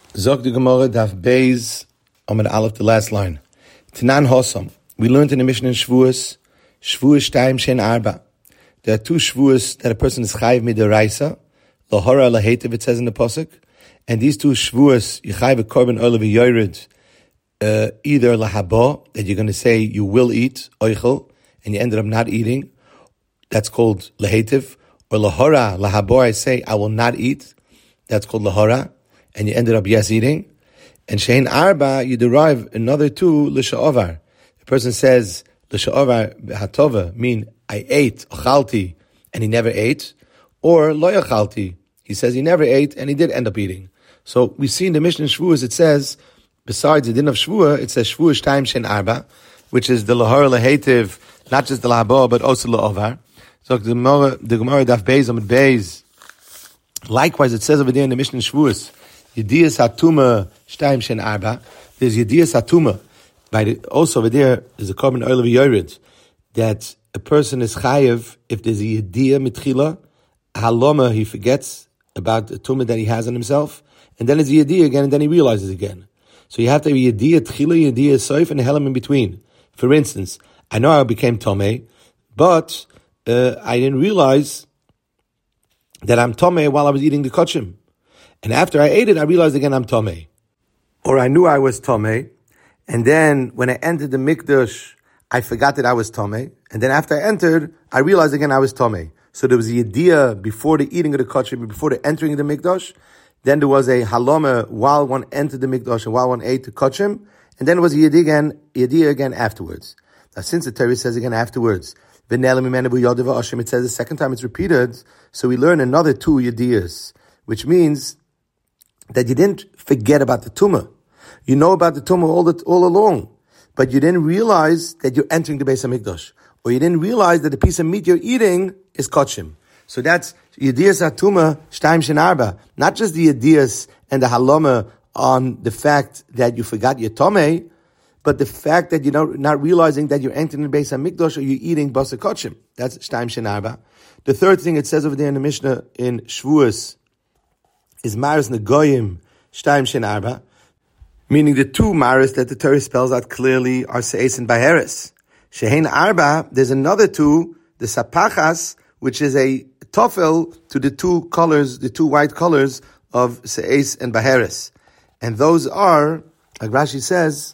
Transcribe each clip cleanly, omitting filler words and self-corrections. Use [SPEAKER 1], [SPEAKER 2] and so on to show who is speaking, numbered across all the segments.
[SPEAKER 1] Zog the Gemara Daf Beis Amud Aleph, the last line. Tanan Hosam. We learned in the Mishnah in Shavuos, Shavuos Shtayim Shein Arba. There are two Shavuos that a person is chayiv midaraisa, lahora lahetiv, it says in the pasuk, and these two Shavuos you chayiv a korban oil v'yored, either lahaba, that you're going to say you will eat oichel, and you ended up not eating. That's called lahetiv. Or lahora lahaba, I say I will not eat. That's called lahora. And you ended up yes eating. And shein arba, you derive another two l'sha'ovar. The person says l'sha'ovar hatova, mean I ate achalti and he never ate, or lo achalti, he says he never ate and he did end up eating. So we see in the Mishnah in Shavuos it says, besides the din of Shavuos, it says Shavuos Shtayim Shein Arba, which is the lahor lahetiv, not just the lahaba but also la'ovar. So the Gemara Daf Beis Amud Beis. Likewise, it says over there in the Mishnah in Shavuos, Yediyas Hatuma Shtayim Shein Arba. There's Yediyas Hatuma. Also over there is a korban oil v'yored, that a person is chayev if there's a Yediyah mitchila, haloma, he forgets about the tumah that he has on himself, and then it's a Yediyah again, and then he realizes again. So you have to have Yediyah tchila, Yediyah soif, and a helam in between. For instance, I know I became tomei, but I didn't realize that I'm tomei while I was eating the kochim. And after I ate it, I realized again I'm tomei. Or I knew I was tomei, and then when I entered the mikdash, I forgot that I was tomei. And then after I entered, I realized again I was tomei. So there was a yediyah before the eating of the kochim, before the entering of the mikdash. Then there was a haloma while one entered the mikdash and while one ate the kochim. And then it was a yediyah again afterwards. Now since the Torah says again afterwards, it says the second time it's repeated, so we learn another two yediyahs, which means that you didn't forget about the tumah. You know about the tumah all along, but you didn't realize that you're entering the Beis HaMikdash, or you didn't realize that the piece of meat you're eating is kochim. So that's Yediyas HaTumah Shtayim Shein Arba, not just the Yediyas and the haloma on the fact that you forgot your tomei, but the fact that you're not realizing that you're entering the Beis HaMikdash or you're eating basa kochim. That's Shtayim Shein Arba. The third thing it says over there in the Mishnah in Shavuos is Maris Negoyim Shtayim Shein Arba, meaning the two Maris that the Torah spells out clearly are Se'es and Baheres. Shein Arba, there's another two, the Sapachas, which is a tofel to the two colors, the two white colors of Se'es and Baheres. And those are, like Rashi says,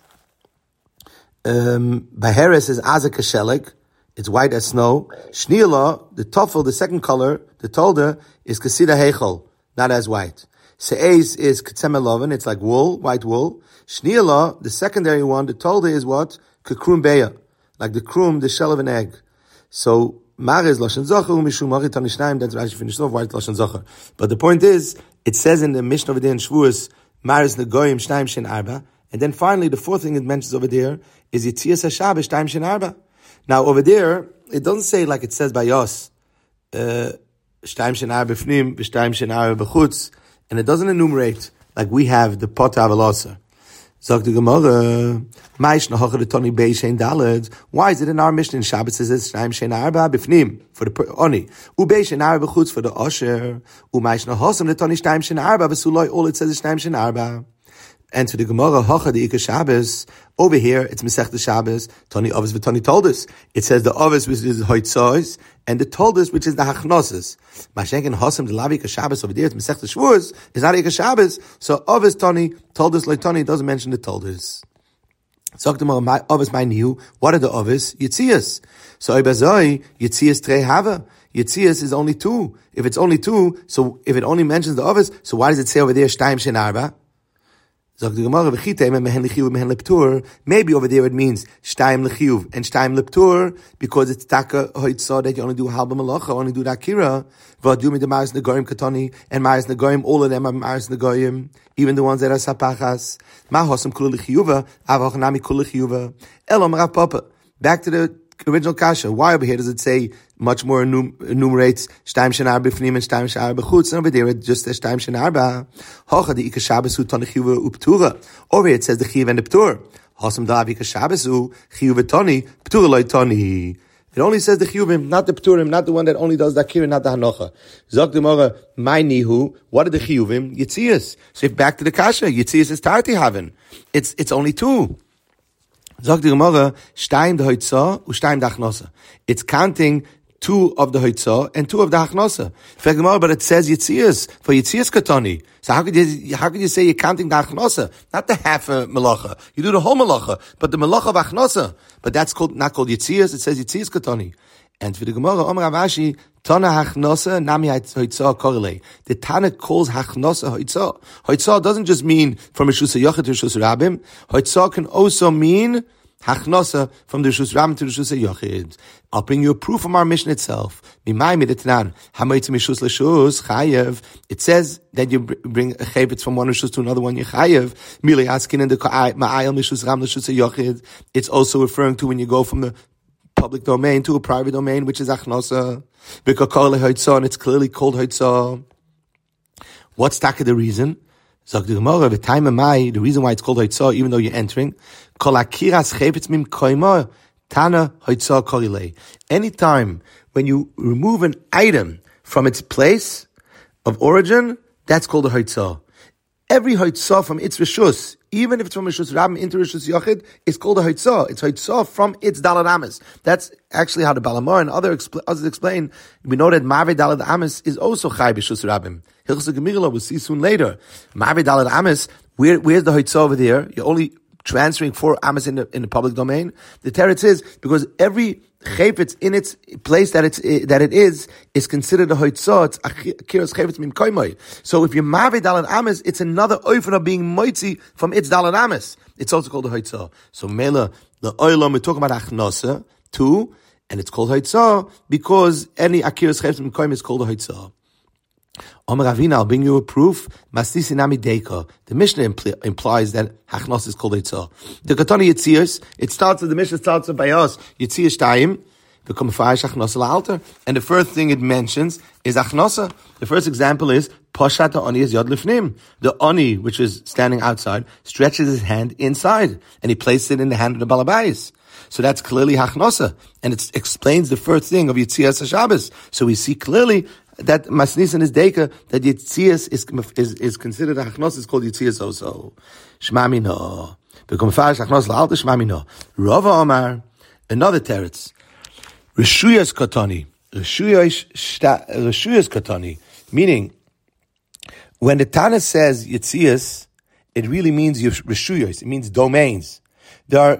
[SPEAKER 1] Baheres is Azak Kashelik, it's white as snow. Shniela, the tofel, the second color, the tolda, is Kasida Heichel, not as white. Se'ez is Ketzemeloven, it's like wool, white wool. Shniela, the secondary one, the tolda is what? Kekrum beya, like the krum, the shell of an egg. So, Mariz Lashon Zocher, Mishum Marit Tanishnaim, that's Rashi finished off, white Lashon Zocher. But the point is, it says in the Mishnah over there in Shavuos, Mariz Negoyim Shtayim Shein Arba, and then finally, the fourth thing it mentions over there is Yitzias HaShabbos Shtayim Shein Arba. Now, over there, it doesn't say like it says by Yos, Shtayim Shein Arba B'fnim, Shtayim Shein Arba B'chutz, and it doesn't enumerate like we have the Pota Avalasa. Zog the Gemara, Maish Nahocha the Toni Bei Shein Daled. Why is it in our Mishnah in Shabbos it says Shtayim Shein Arba B'fnim for the Oni, Ubei Shein Arba B'chutz for the Osher, Umaish Nahosam the Toni Shtayim Shein Arba V'suloi, all it says is Shtayim Shein Arba. And to the Gemara, Hocha the Ika Shabbos, over here it's Masech the Shabbos, Toni Ovis v'Toni Toldus. It says the Ovis which is Hoitzos, and the Toldus which is the Hachnosis. Mashenken Hosam the Lavi Ika Shabbos over there, it's Masech the Shavuos, is not Ika Shabbos, so Ovis Toni, Toldus like Toni, doesn't mention the Toldus. So the Gemara, Ovis my new, what are the Ovis? Yitzias. So Ibazoi, Yitzias Trei Hava. Yitzias is only two. If it's only two, so if it only mentions the Ovis, so why does it say over there Shtayim Shein Arba? Maybe over there it means Shtayim L'chiyuv and Shtayim L'ptur because it's Taka Hoitzah that you only do Halba Malacha, only do Akira. V'adumi the Maris Negoyim Katoni and Maris Negoyim, all of them are Maris Negoyim, even the ones that are Sapachas. Ma Hosam Kula L'chiyuva, Avachanami Kula L'chiyuva. Elam Rav Papa. Back to the original kasha. Why over here does it say much more enumerates Shtayim Shein Arba B'fnim and Shtayim Shein Arba B'chutz, and over there it just says Shtayim Shein Arba. Hocha the Ika Shabbos Toni Chiyuva Uptura. Over here it says the Chiyuv and the Ptur. Hosam da Ika Shabbos Chiyuv Toni Ptura Loi Toni. It only says the chiyuvim, not the pturim, not the one that only does the akira, not the hanocha. Zok the Gemara, my nihu, what are the chiyuvim? Yitzias. So if back to the kasha, Yitzias is tarti haven. It's only two. Zok the Gemara, shtayim the hoitzah, ushtayim the achnosa. It's counting two of the hoitzah and two of the hachnosa. But it says Yitzias, for Yitzias katoni. So how could you say you're counting the hachnosa? Not the half melacha. You do the whole melacha, but the melacha of hachnosa. But that's not called Yitzias, it says Yitzias katoni. And for the Gemara, Omer Avashi, Tana hachnosa, nami hoitzah korele. The Tana calls hachnosa hoitzah. Hoitzah doesn't just mean from Rishus HaYochid to Rishus Rabim. Hoitzah can also mean hachnosa from the Rishus Rabim to Rishus HaYochid. I'll bring you a proof from our mission itself. It says that you bring a chayvetz from one Rishus to another one, you chayev. It's also referring to when you go from the public domain to a private domain, which is achnosa. And it's clearly called hoitzah. What's the reason? The reason why it's called hoitzah, even though you're entering, anytime when you remove an item from its place of origin, that's called a hoitzah. Every hoitzah from its rishus, even if it's from Rishus Rabim into Rishus Yochid, it's called a hoitzah. It's hoitzah from its dalad amis. That's actually how the Balamar and others explain. We know that Ma'aveh dalad amis is also chai b'Rishus Rabim. Hilchos Gemirla, we'll see soon later. Ma'aveh dalad amis, where's the hoitzah over there? You're only transferring 4 amis in the public domain. The teretz is because every chayvetz in its place that it is considered a hoitzah. It's akiras chayvetz mim koimoi. So if you're ma'aveh dalad amis, it's another oifen of being moitzi from its dalad amis. It's also called a hoitzah. So mela the oilam, we're talking about achnasa too, and it's called hoitzah because any akiras chayvetz mim koimoi is called a hoitzah. Omer Ravina, I'll bring you a proof. Masnisinami Deika. The Mishnah implies that Hachnos is called Eitzah. The Katani Yitzias, the Mishnah starts by us, Yitzias Taim, become Faish Hachnos Alter. And the first thing it mentions is Achnosa. The first example is, Poshat Oni is Yod Lifnim. The Oni, which is standing outside, stretches his hand inside, and he places it in the hand of the Balabais. So that's clearly Hachnosa. And it explains the first thing of Yitzias HaShabbos. So we see clearly that Masnisan is Deika, that Yitzias is considered a Hachnos, is called Yitzias also. Shema Mino. Become Farish Hachnos La'alta Shema Mino. Rava Omar, another teretz. Reshuyas Katani. Reshuyas Katani. Meaning, when the Tana says Yitzias, it really means Reshuyas. It means domains. There are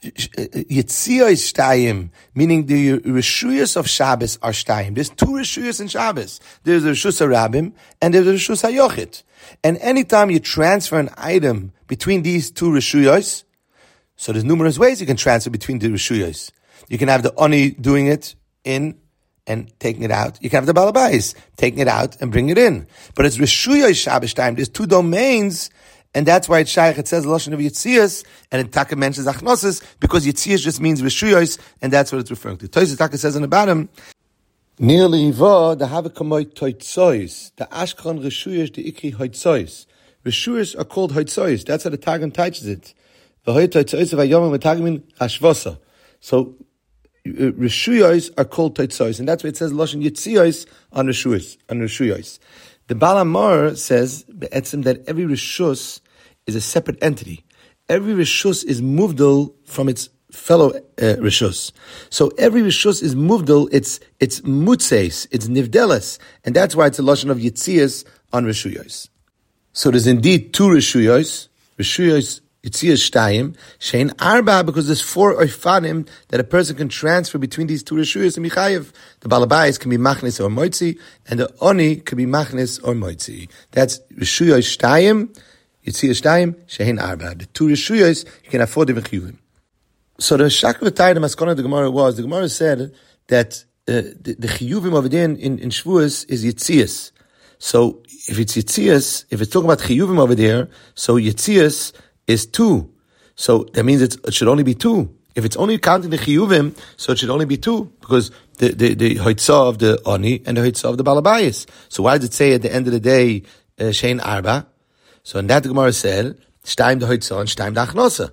[SPEAKER 1] Yitziyos Shtayim, meaning the Reshuyos of Shabbos are Shtayim. There's 2 Reshuyos in Shabbos. There's the Reshus HaRabim and there's the Reshus HaYochid. And anytime you transfer an item between these 2 Reshuyos, so there's numerous ways you can transfer between the Reshuyos. You can have the Oni doing it in and taking it out. You can have the Balabais taking it out and bringing it in. But it's Reshuyos Shabbos time. There's 2 domains. And that's why it's shaykh. It says the lashon of Yitzias, and it Taka mentions Achnosis, because Yitzias just means Reshuyos, and that's what it's referring to. Tosfos Taka says in the bottom, nearly va the havakamoy toitzois, the Ashkan Reshuyos, the Ikri hoitzois. Reshuyos are called hoitzois. That's how the Targum teaches it. The hoit toitzois of Ayomim Targumin Hashvosa. So Reshuyos are called toitzois, and that's why it says lashon Yitzias on Reshuyos. The Balamar says that every Rishus is a separate entity. Every Rishus is muvdal from its fellow Rishus. So every Rishus is muvdal, it's mutzeis, it's nivdeles, and that's why it's a lashon of Yitzias on Reshuyos. So there's indeed 2 Reshuyos, Yitzias Shtayim, Shein Arba, because there's 4 oifanim that a person can transfer between these 2 Reshuyos and Michayev. The Balabais can be Machnis or Moitzi, and the Oni can be Machnis or Moitzi. That's Reshuyos Shtayim, Yitzias Shtayim, Shein Arba. The 2 Reshuyos, you can afford them in Chiyuvim. So the Shakvatay, the Maskana of the Gemara said that the Chiyuvim over there in Shavuos is Yitzias. So if it's Yitzias, if it's talking about Chiyuvim over there, so Yitzias is 2. So that means it should only be 2. If it's only counting the chiyuvim, so it should only be 2, because the hoitzah of the oni and the hoitzah of the balabayis. So why does it say at the end of the day, shein arba? So in that the Gemara said, shtaim the hoitzah and shtaim the achnosa.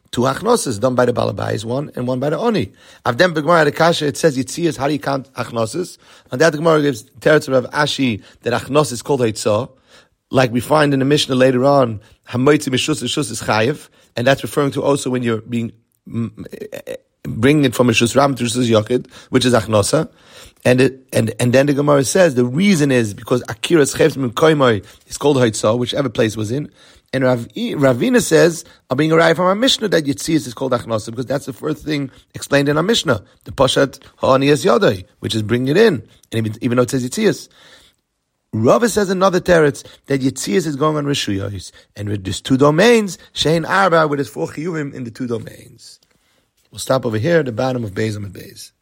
[SPEAKER 1] Two achnosis done by the balabais, one and one by the oni. Avdem b'Gemara the kasha, it says yitzias. How do you count achnosis? And that the Gemara gives teretz of Ashi that achnosis is called hitzah, like we find in the Mishnah later on. Hamoitzi mishus is chayiv, and that's referring to also when you're being bringing it from mishus ram to mishus yochid, which is achnosa. And then the Gemara says the reason is because akiras chayv min koimoi is called hitzah, whichever place was in. And Ravina says, I'm being arrived from our Mishnah that Yitzias is called Achnosa, because that's the first thing explained in our Mishnah. The Pashat Ha'aniyas Yadai, which is bringing it in, and even though it says Yitzias. Rava says another teretz that Yitzias is going on Rishuyos, and with these two domains, Shein Arba, with his 4 chiyuvim in the 2 domains. We'll stop over here at the bottom of Beis Amud Beis.